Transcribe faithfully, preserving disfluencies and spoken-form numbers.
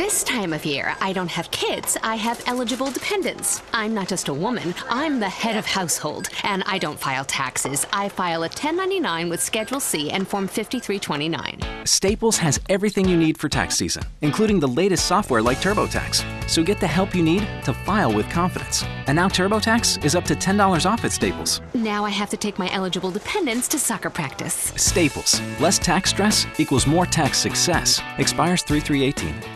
This time of year, I don't have kids, I have eligible dependents. I'm not just a woman, I'm the head of household, and I don't file taxes. I file a ten ninety-nine with Schedule C and Form fifty-three twenty-nine. Staples has everything you need for tax season, including the latest software like TurboTax. So get the help you need to file with confidence. And now TurboTax is up to ten dollars off at Staples. Now I have to take my eligible dependents to soccer practice. Staples. Less tax stress equals more tax success. Expires three three eighteen.